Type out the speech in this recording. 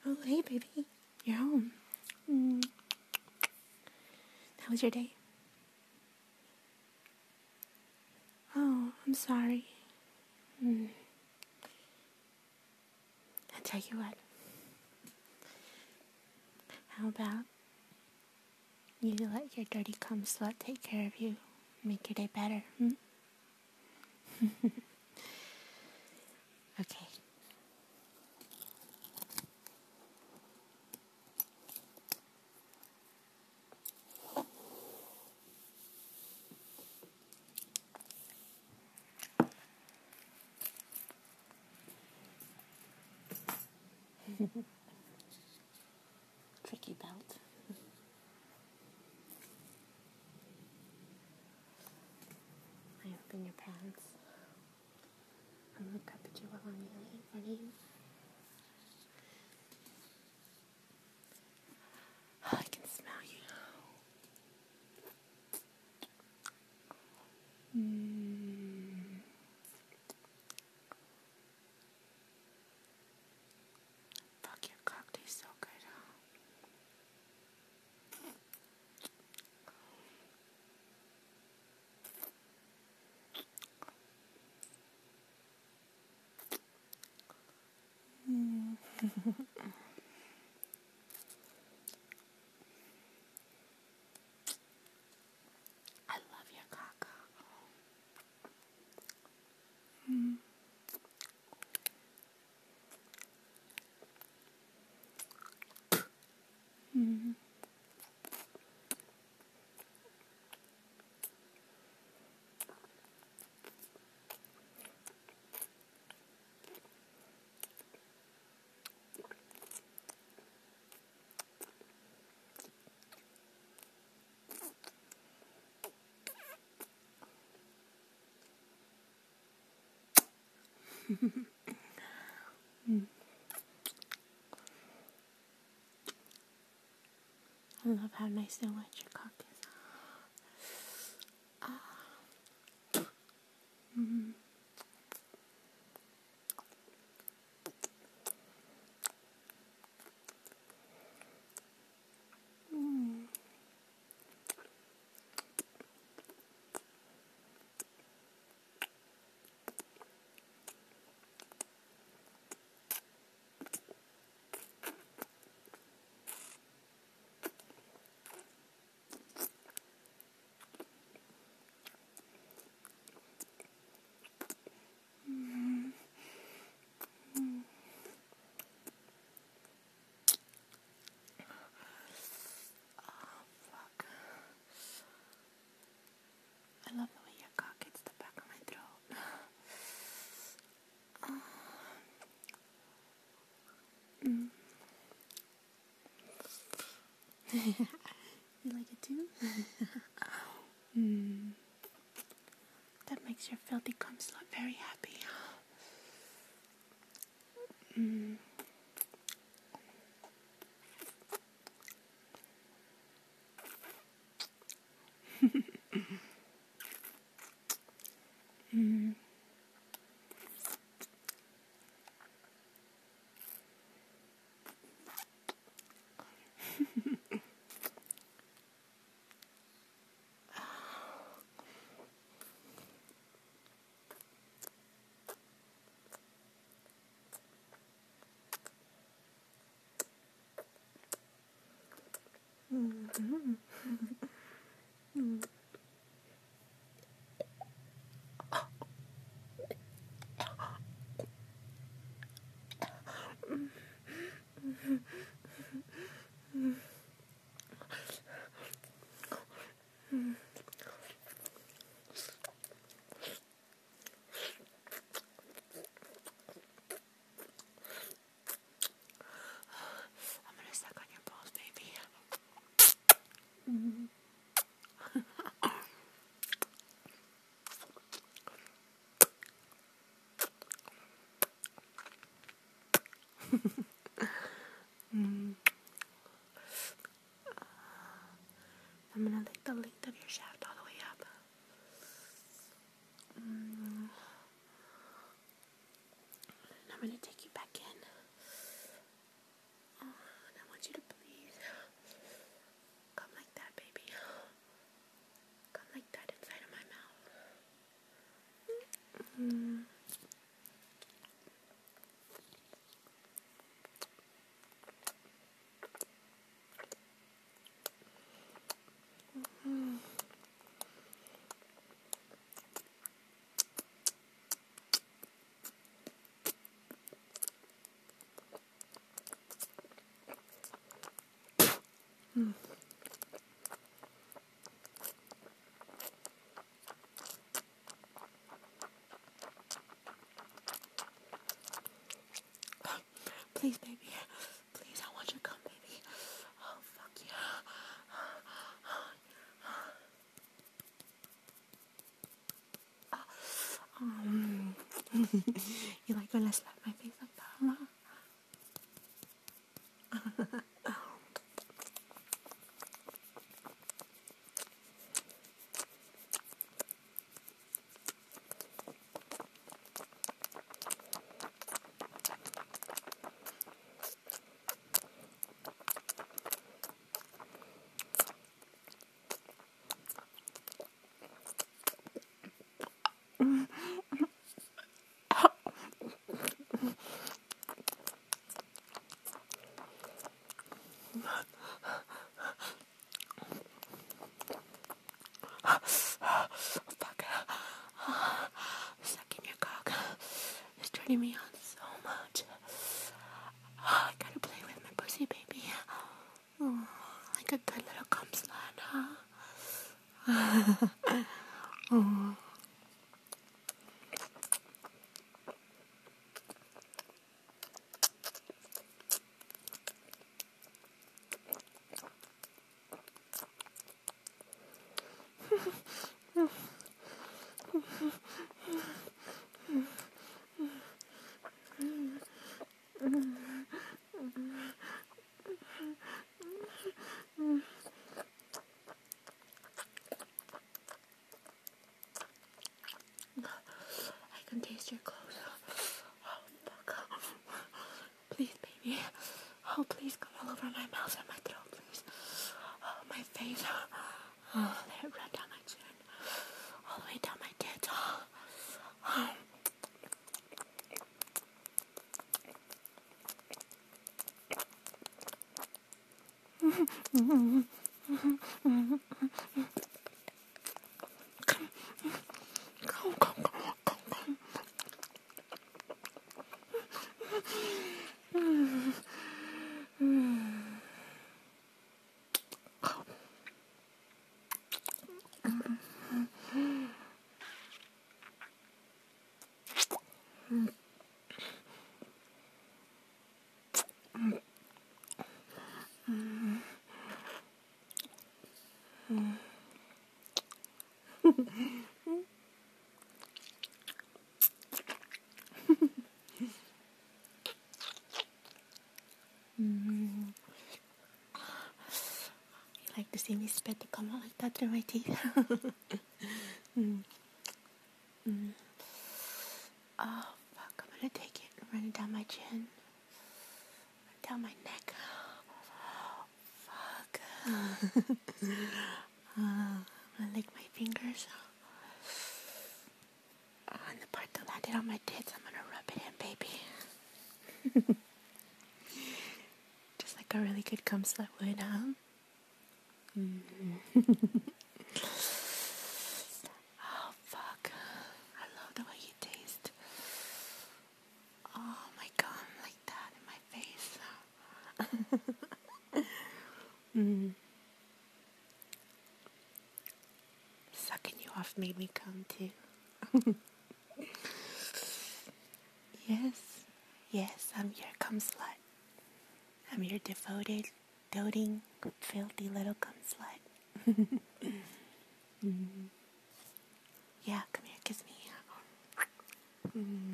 Oh, hey, baby. You're home. How was your day? Oh, I'm sorry. I tell you what. How about you let your dirty cum slut take care of you? Make your day better, Okay. Tricky belt. I open your pants. I'm gonna cup at you while I'm kneeling in front of you. Oh, I can smell you. Fuck, your cock tastes so good. I love your cock. I love how nice and wet your cock is. I love the way your cock hits the back of my throat. You like it too? That makes your filthy cum slut very happy. I'm gonna suck on your balls, baby. Please, baby. Please, I want you to come, baby. Oh, fuck yeah. You like when I slap my face like that, huh? Fuck. Sucking your cock. It's turning me on so much. I gotta play with my pussy, baby. Oh, like a good little cum slut, huh? Oh. I can taste your clothes. Oh, fuck. Please, baby. Oh, please go all over my mouth and my throat, please. Oh, my face. Oh, let it run down my chin. All the way down my tits. Oh. You like to see me spit to come out like that through my teeth? Oh, fuck. I'm gonna take it and run it down my chin. Down my neck. Fuck. I lick my fingers. And the part that landed on my tits, I'm gonna rub it in, baby. Just like a really good cum slut would, huh? Oh, fuck. I love the way you taste. Oh, my God, like that in my face. Sucking you off made me come, too. Yes, I'm your cum slut. I'm your devoted, doting, filthy little cum slut. Yeah, come here, kiss me.